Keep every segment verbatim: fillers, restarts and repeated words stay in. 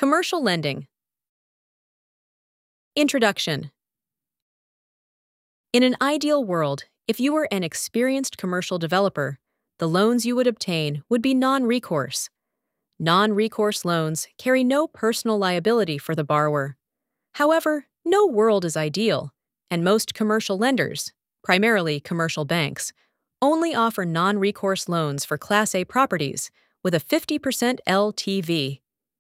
Commercial lending. Introduction. In an ideal world, if you were an experienced commercial developer, the loans you would obtain would be non-recourse. Non-recourse loans carry no personal liability for the borrower. However, no world is ideal, and most commercial lenders, primarily commercial banks, only offer non-recourse loans for Class A properties with a fifty percent L T V.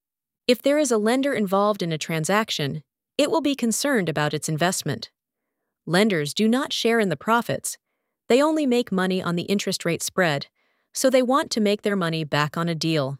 If there is a lender involved in a transaction, it will be concerned about its investment. Lenders do not share in the profits. They only make money on the interest rate spread, so they want to make their money back on a deal.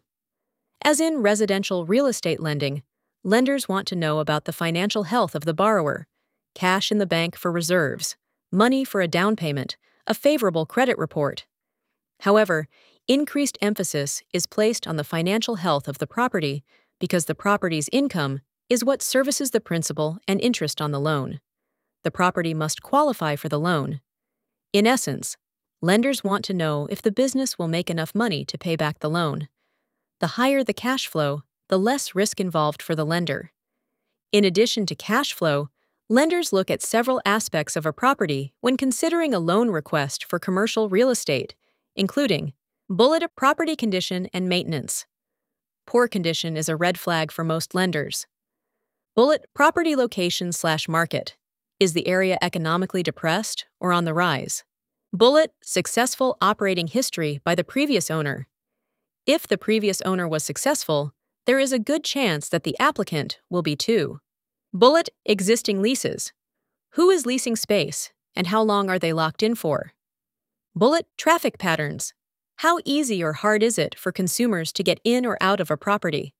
As in residential real estate lending, lenders want to know about the financial health of the borrower, cash in the bank for reserves, money for a down payment, a favorable credit report. However, increased emphasis is placed on the financial health of the property because the property's income is what services the principal and interest on the loan. The property must qualify for the loan. In essence, lenders want to know if the business will make enough money to pay back the loan. The higher the cash flow, the less risk involved for the lender. In addition to cash flow, lenders look at several aspects of a property when considering a loan request for commercial real estate, including bullet property condition and maintenance. Poor condition is a red flag for most lenders. Bullet property location slash market. Is the area economically depressed or on the rise? Bullet successful operating history by the previous owner. If the previous owner was successful, there is a good chance that the applicant will be too. Bullet existing leases. Who is leasing space and how long are they locked in for? Bullet traffic patterns. How easy or hard is it for consumers to get in or out of a property?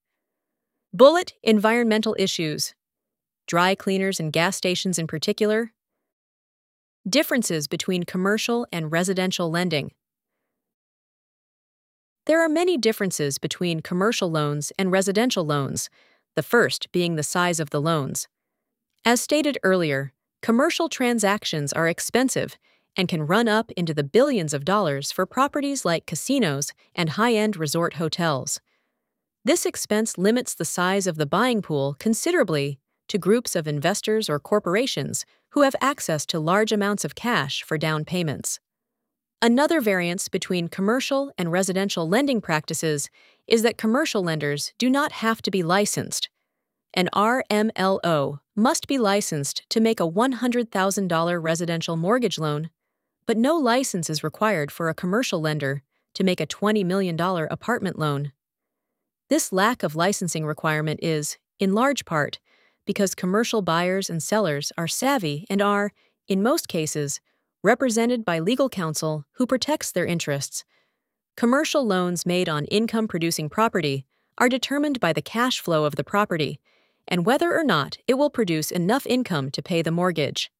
Bullet environmental issues. Dry cleaners and gas stations in particular. Differences between commercial and residential lending. There are many differences between commercial loans and residential loans, the first being the size of the loans. As stated earlier, commercial transactions are expensive and can run up into the billions of dollars for properties like casinos and high-end resort hotels. This expense limits the size of the buying pool considerably to groups of investors or corporations who have access to large amounts of cash for down payments. Another variance between commercial and residential lending practices is that commercial lenders do not have to be licensed. An R M L O must be licensed to make a one hundred thousand dollars residential mortgage loan, but no license is required for a commercial lender to make a twenty million dollars apartment loan. This lack of licensing requirement is, in large part, because commercial buyers and sellers are savvy and are, in most cases, represented by legal counsel who protects their interests. Commercial loans made on income-producing property are determined by the cash flow of the property and whether or not it will produce enough income to pay the mortgage.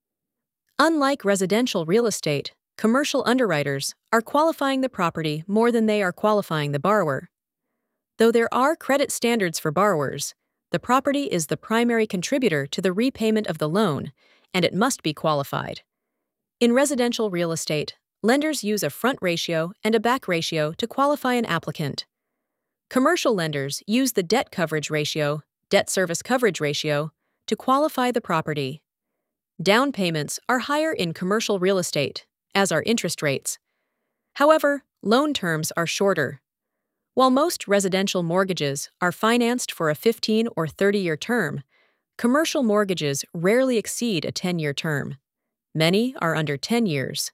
Unlike residential real estate, commercial underwriters are qualifying the property more than they are qualifying the borrower. Though there are credit standards for borrowers, the property is the primary contributor to the repayment of the loan, and it must be qualified. In residential real estate, lenders use a front ratio and a back ratio to qualify an applicant. Commercial lenders use the debt coverage ratio, debt service coverage ratio, to qualify the property. Down payments are higher in commercial real estate, as are interest rates. However, loan terms are shorter. While most residential mortgages are financed for a fifteen or thirty-year term, commercial mortgages rarely exceed a ten-year term. Many are under ten years.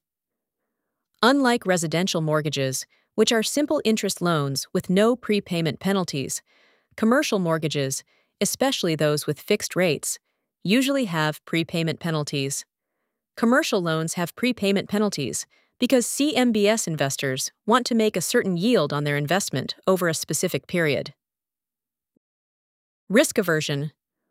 Unlike residential mortgages, which are simple interest loans with no prepayment penalties, commercial mortgages, especially those with fixed rates, usually have prepayment penalties. Commercial loans have prepayment penalties because C M B S investors want to make a certain yield on their investment over a specific period. Risk aversion.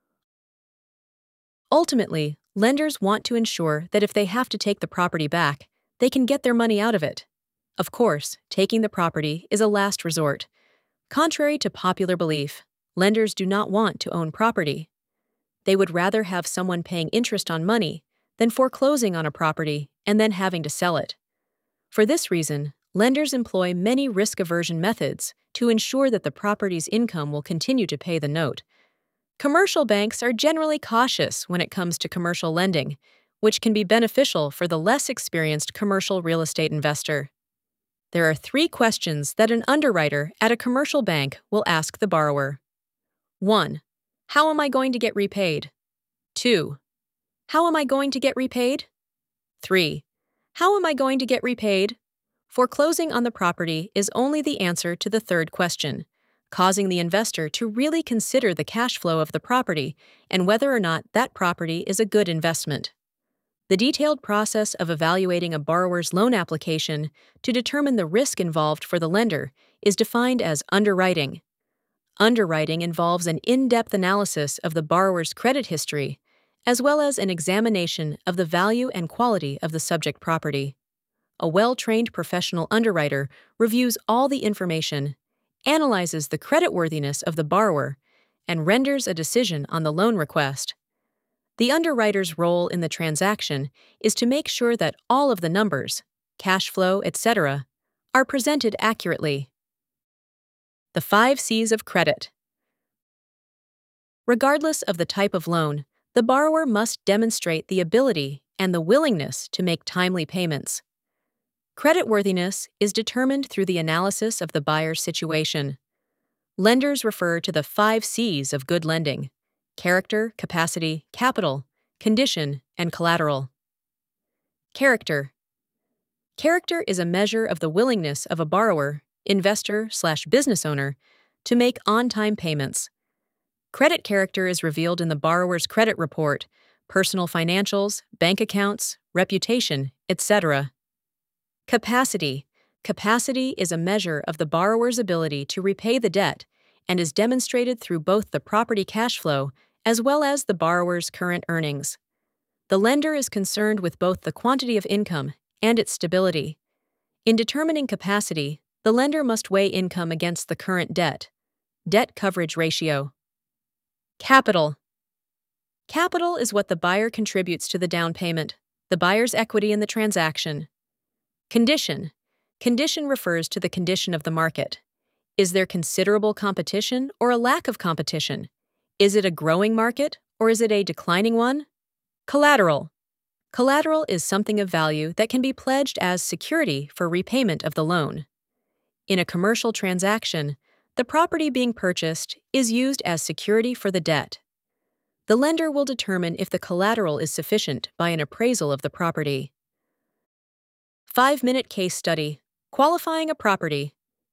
Ultimately, lenders want to ensure that if they have to take the property back, they can get their money out of it. Of course, taking the property is a last resort. Contrary to popular belief, lenders do not want to own property. They would rather have someone paying interest on money than foreclosing on a property and then having to sell it. For this reason, lenders employ many risk aversion methods to ensure that the property's income will continue to pay the note. Commercial banks are generally cautious when it comes to commercial lending, which can be beneficial for the less experienced commercial real estate investor. There are three questions that an underwriter at a commercial bank will ask the borrower. one. How am I going to get repaid? two. How am I going to get repaid? three. How am I going to get repaid? Foreclosing on the property is only the answer to the third question, causing the investor to really consider the cash flow of the property and whether or not that property is a good investment. The detailed process of evaluating a borrower's loan application to determine the risk involved for the lender is defined as underwriting. Underwriting involves an in-depth analysis of the borrower's credit history, as well as an examination of the value and quality of the subject property. A well-trained professional underwriter reviews all the information, analyzes the creditworthiness of the borrower, and renders a decision on the loan request. The underwriter's role in the transaction is to make sure that all of the numbers, cash flow, et cetera, are presented accurately. The five C's of credit. Regardless of the type of loan, the borrower must demonstrate the ability and the willingness to make timely payments. Creditworthiness is determined through the analysis of the buyer's situation. Lenders refer to the five C's of good lending: character, capacity, capital, condition, and collateral. Character. Character is a measure of the willingness of a borrower, investor slash business owner to make on-time payments. Credit character is revealed in the borrower's credit report, personal financials, bank accounts, reputation, et cetera. Capacity. Capacity is a measure of the borrower's ability to repay the debt and is demonstrated through both the property cash flow as well as the borrower's current earnings. The lender is concerned with both the quantity of income and its stability. In determining capacity, the lender must weigh income against the current debt. Debt coverage ratio. Capital. Capital is what the buyer contributes to the down payment, the buyer's equity in the transaction. Condition. Condition refers to the condition of the market. Is there considerable competition or a lack of competition? Is it a growing market or is it a declining one? Collateral. Collateral is something of value that can be pledged as security for repayment of the loan. In a commercial transaction, the property being purchased is used as security for the debt. The lender will determine if the collateral is sufficient by an appraisal of the property. Five-minute case study: qualifying a property.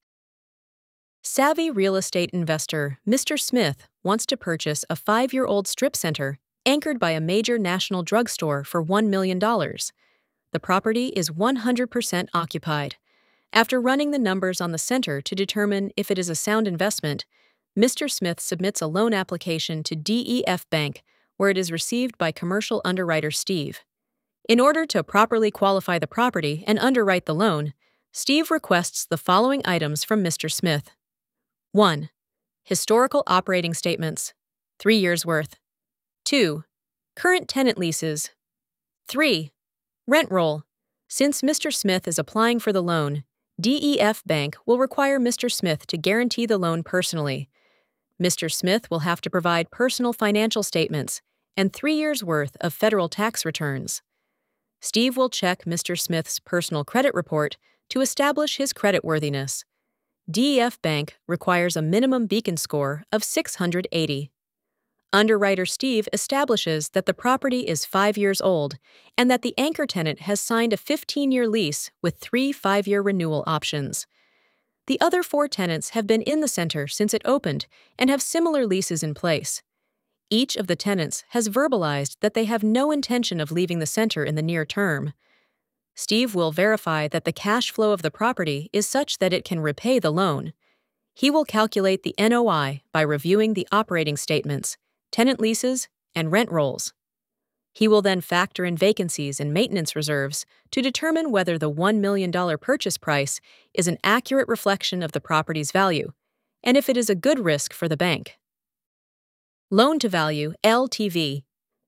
Savvy real estate investor Mister Smith wants to purchase a five-year-old strip center anchored by a major national drugstore for one million dollars. The property is one hundred percent occupied. After running the numbers on the center to determine if it is a sound investment, Mister Smith submits a loan application to D E F Bank, where it is received by commercial underwriter Steve. In order to properly qualify the property and underwrite the loan, Steve requests the following items from Mister Smith. one. Historical operating statements, three years worth. two. Current tenant leases. three. Rent roll. Since Mister Smith is applying for the loan, D E F Bank will require Mister Smith to guarantee the loan personally. Mister Smith will have to provide personal financial statements and three years' worth of federal tax returns. Steve will check Mister Smith's personal credit report to establish his creditworthiness. D E F Bank requires a minimum Beacon score of six hundred eighty. Underwriter Steve establishes that the property is five years old and that the anchor tenant has signed a fifteen-year lease with three five-year renewal options. The other four tenants have been in the center since it opened and have similar leases in place. Each of the tenants has verbalized that they have no intention of leaving the center in the near term. Steve will verify that the cash flow of the property is such that it can repay the loan. He will calculate the N O I by reviewing the operating statements, tenant leases, and rent rolls. He will then factor in vacancies and maintenance reserves to determine whether the one million dollars purchase price is an accurate reflection of the property's value, and if it is a good risk for the bank. Loan-to-value, L T V.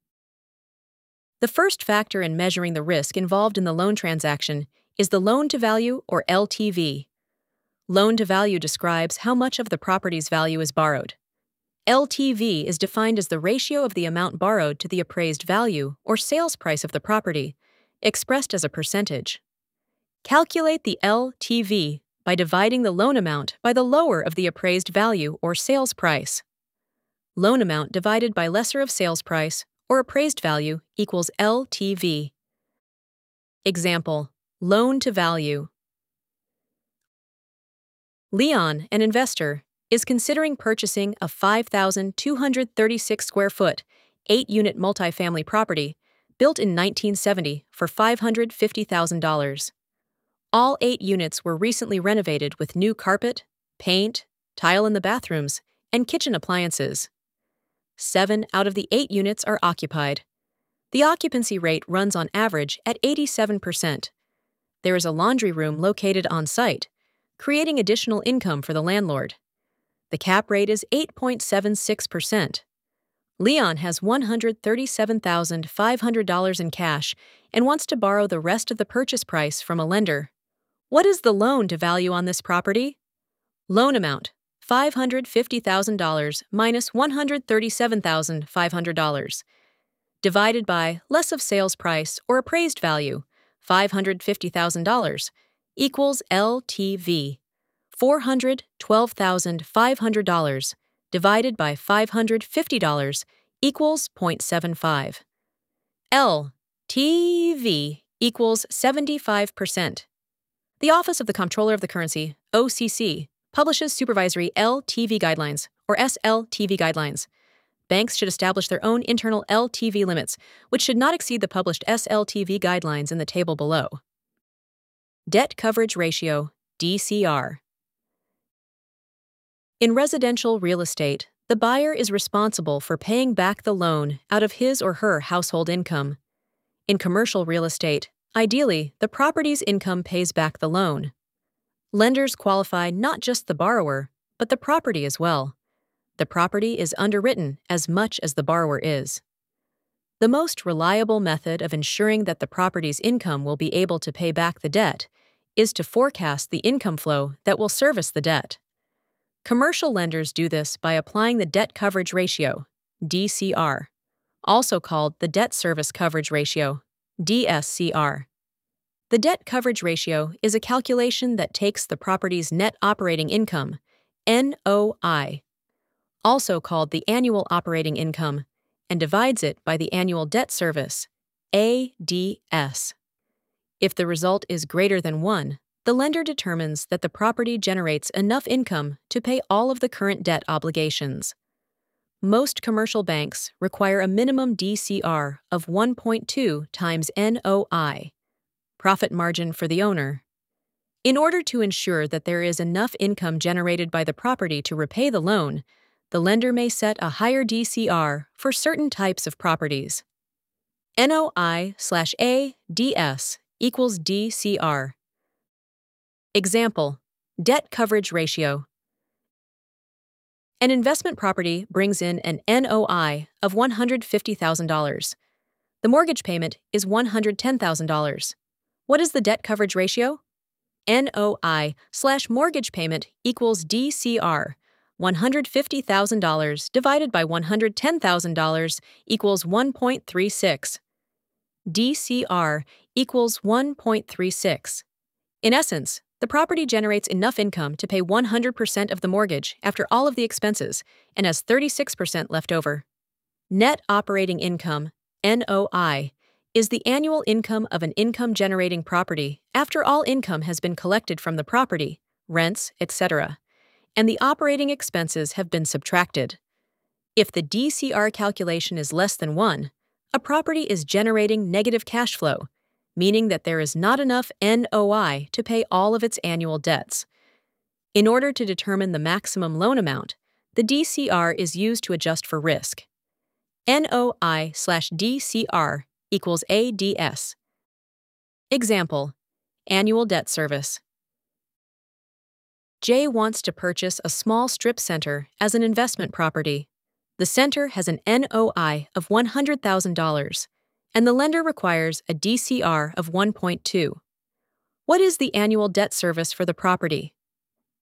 The first factor in measuring the risk involved in the loan transaction is the loan-to-value, or L T V. Loan-to-value describes how much of the property's value is borrowed. L T V is defined as the ratio of the amount borrowed to the appraised value or sales price of the property, expressed as a percentage. Calculate the L T V by dividing the loan amount by the lower of the appraised value or sales price. Loan amount divided by lesser of sales price or appraised value equals L T V. Example: loan to value. Leon, an investor, is considering purchasing a five thousand two hundred thirty-six square foot, eight unit multifamily property built in nineteen seventy for five hundred fifty thousand dollars. All eight units were recently renovated with new carpet, paint, tile in the bathrooms, and kitchen appliances. Seven out of the eight units are occupied. The occupancy rate runs on average at eighty-seven percent. There is a laundry room located on site, creating additional income for the landlord. The cap rate is eight point seven six percent. Leon has one hundred thirty-seven thousand five hundred dollars in cash and wants to borrow the rest of the purchase price from a lender. What is the loan to value on this property? Loan amount: five hundred fifty thousand dollars minus one hundred thirty-seven thousand five hundred dollars. Divided by less of sales price or appraised value, five hundred fifty thousand dollars, equals L T V. four hundred twelve thousand five hundred dollars divided by five hundred fifty dollars equals zero point seven five. L T V equals seventy-five percent. The Office of the Comptroller of the Currency, O C C, publishes supervisory L T V guidelines, or S L T V guidelines. Banks should establish their own internal L T V limits, which should not exceed the published S L T V guidelines in the table below. Debt Coverage Ratio, D C R. In residential real estate, the buyer is responsible for paying back the loan out of his or her household income. In commercial real estate, ideally, the property's income pays back the loan. Lenders qualify not just the borrower, but the property as well. The property is underwritten as much as the borrower is. The most reliable method of ensuring that the property's income will be able to pay back the debt is to forecast the income flow that will service the debt. Commercial lenders do this by applying the Debt Coverage Ratio, D C R, also called the Debt Service Coverage Ratio, D S C R. The debt coverage ratio is a calculation that takes the property's net operating income, N O I, also called the annual operating income, and divides it by the annual debt service, A D S. If the result is greater than one, the lender determines that the property generates enough income to pay all of the current debt obligations. Most commercial banks require a minimum D C R of one point two times N O I, profit margin for the owner. In order to ensure that there is enough income generated by the property to repay the loan, the lender may set a higher D C R for certain types of properties. N O I slash A D S equals D C R. Example: debt coverage ratio. An investment property brings in an N O I of one hundred fifty thousand dollars. The mortgage payment is one hundred ten thousand dollars. What is the debt coverage ratio? N O I slash mortgage payment equals D C R. one hundred fifty thousand dollars divided by one hundred ten thousand dollars equals one point three six. D C R equals one point three six. In essence, the property generates enough income to pay one hundred percent of the mortgage after all of the expenses and has thirty-six percent left over. Net operating income, N O I, is the annual income of an income-generating property after all income has been collected from the property, rents, et cetera, and the operating expenses have been subtracted. If the D C R calculation is less than one, a property is generating negative cash flow, meaning that there is not enough N O I to pay all of its annual debts. In order to determine the maximum loan amount, the D C R is used to adjust for risk. N O I slash D C R equals A D S. Example: annual debt service. Jay wants to purchase a small strip center as an investment property. The center has an N O I of one hundred thousand dollars, and the lender requires a D C R of one point two. What is the annual debt service for the property?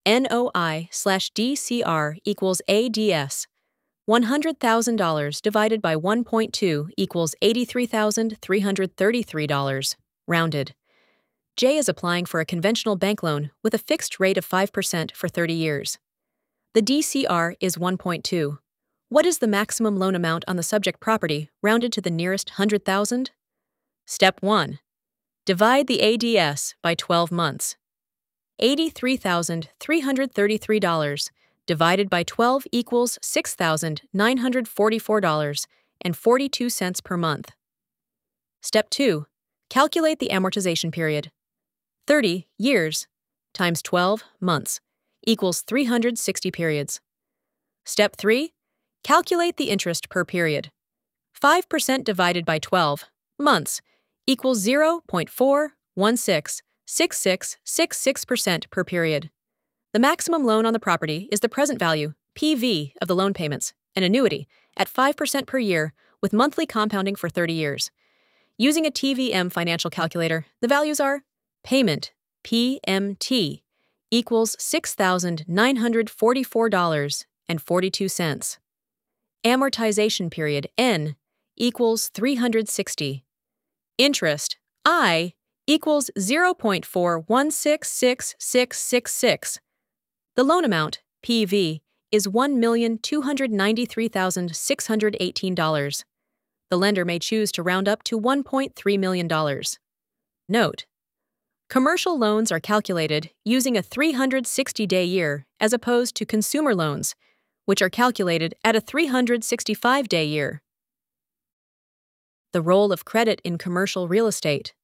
N O I slash D C R equals A D S. one hundred thousand dollars divided by one point two equals eighty-three thousand three hundred thirty-three dollars, rounded. J is applying for a conventional bank loan with a fixed rate of five percent for thirty years. The D C R is one point two. What is the maximum loan amount on the subject property, rounded to the nearest one hundred thousand? Step one. Divide the A D S by twelve months. eighty-three thousand three hundred thirty-three dollars divided by twelve equals six thousand nine hundred forty-four dollars and forty-two cents per month. Step two. Calculate the amortization period. thirty years times twelve months equals three hundred sixty periods. Step three. Calculate the interest per period. five percent divided by twelve months equals zero point four one six six six six six percent per period. The maximum loan on the property is the present value, P V, of the loan payments, an annuity, at five percent per year with monthly compounding for thirty years. Using a T V M financial calculator, the values are payment, P M T, equals six thousand nine hundred forty-four dollars and forty-two cents. Amortization period, N, equals three hundred sixty. Interest, I, equals zero point four one six six six six six. The loan amount, P V, is one million two hundred ninety-three thousand six hundred eighteen dollars. The lender may choose to round up to one point three million dollars. Note: commercial loans are calculated using a three hundred sixty day year as opposed to consumer loans, which are calculated at a three hundred sixty-five day year. The role of credit in commercial real estate.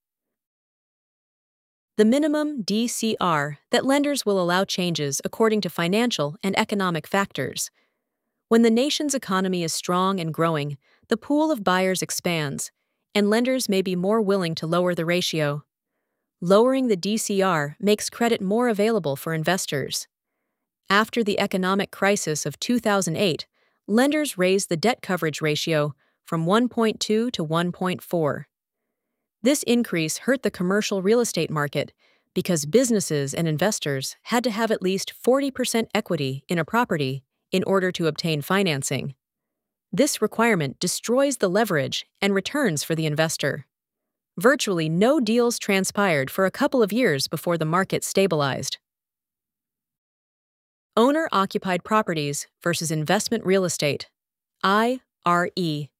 The minimum D C R that lenders will allow changes according to financial and economic factors. When the nation's economy is strong and growing, the pool of buyers expands, and lenders may be more willing to lower the ratio. Lowering the D C R makes credit more available for investors. After the economic crisis of two thousand eight, lenders raised the debt coverage ratio from one point two to one point four. This increase hurt the commercial real estate market because businesses and investors had to have at least forty percent equity in a property in order to obtain financing. This requirement destroys the leverage and returns for the investor. Virtually no deals transpired for a couple of years before the market stabilized. Owner-occupied properties versus investment real estate, I R E.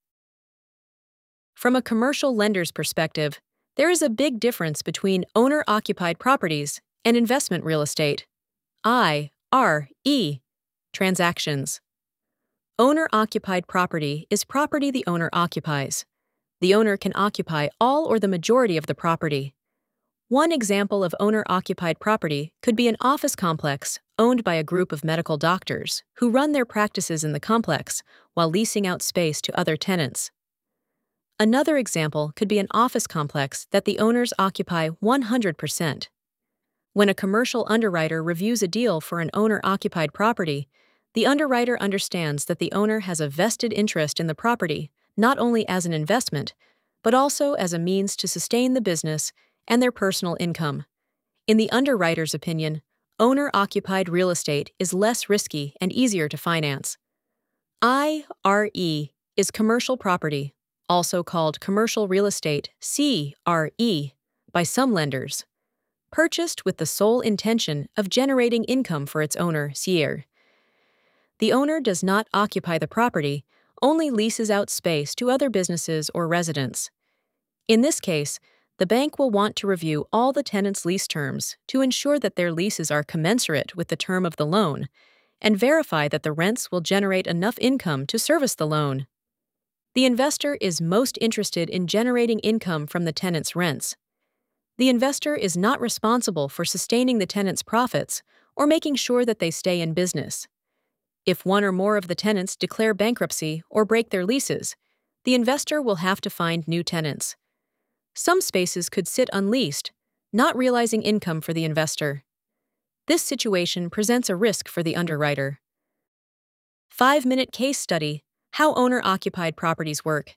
From a commercial lender's perspective, there is a big difference between owner-occupied properties and investment real estate, I R E, transactions. Owner-occupied property is property the owner occupies. The owner can occupy all or the majority of the property. One example of owner-occupied property could be an office complex owned by a group of medical doctors who run their practices in the complex while leasing out space to other tenants. Another example could be an office complex that the owners occupy one hundred percent. When a commercial underwriter reviews a deal for an owner-occupied property, the underwriter understands that the owner has a vested interest in the property, not only as an investment, but also as a means to sustain the business and their personal income. In the underwriter's opinion, owner-occupied real estate is less risky and easier to finance. I R E is commercial property, also called commercial real estate, C R E, by some lenders, purchased with the sole intention of generating income for its owner, C R E. The owner does not occupy the property, only leases out space to other businesses or residents. In this case, the bank will want to review all the tenants' lease terms to ensure that their leases are commensurate with the term of the loan and verify that the rents will generate enough income to service the loan. The investor is most interested in generating income from the tenant's rents. The investor is not responsible for sustaining the tenant's profits or making sure that they stay in business. If one or more of the tenants declare bankruptcy or break their leases, the investor will have to find new tenants. Some spaces could sit unleased, not realizing income for the investor. This situation presents a risk for the underwriter. Five-minute case study: how owner-occupied properties work.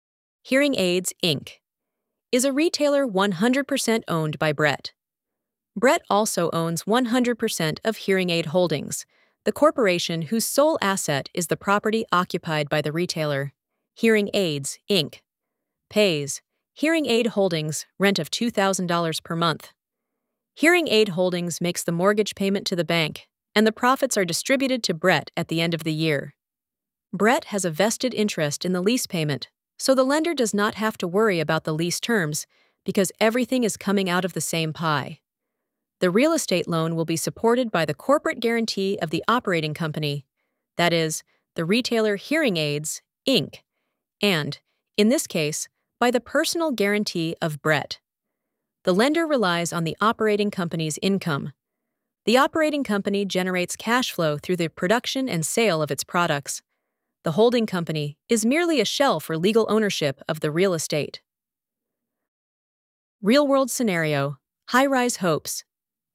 Hearing Aids, Incorporated. Is a retailer one hundred percent owned by Brett? Brett also owns one hundred percent of Hearing Aid Holdings, the corporation whose sole asset is the property occupied by the retailer, Hearing Aids, Incorporated. Pays Hearing Aid Holdings rent of two thousand dollars per month. Hearing Aid Holdings makes the mortgage payment to the bank, and the profits are distributed to Brett at the end of the year. Brett has a vested interest in the lease payment, so the lender does not have to worry about the lease terms because everything is coming out of the same pie. The real estate loan will be supported by the corporate guarantee of the operating company, that is, the retailer Hearing Aids, Incorporated, and, in this case, by the personal guarantee of Brett. The lender relies on the operating company's income. The operating company generates cash flow through the production and sale of its products. The holding company is merely a shell for legal ownership of the real estate. Real-world scenario: high-rise hopes.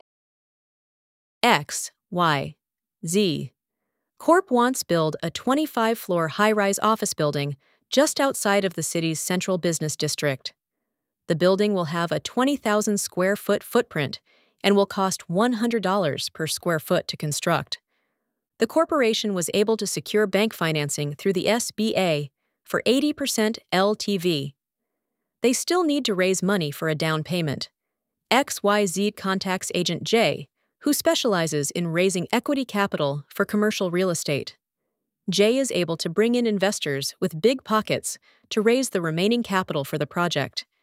X, Y, Z. Corp wants build a twenty-five floor high-rise office building just outside of the city's central business district. The building will have a twenty thousand square foot footprint and will cost one hundred dollars per square foot to construct. The corporation was able to secure bank financing through the S B A for eighty percent L T V. They still need to raise money for a down payment. X Y Z contacts Agent J, who specializes in raising equity capital for commercial real estate. J is able to bring in investors with big pockets to raise the remaining capital for the project,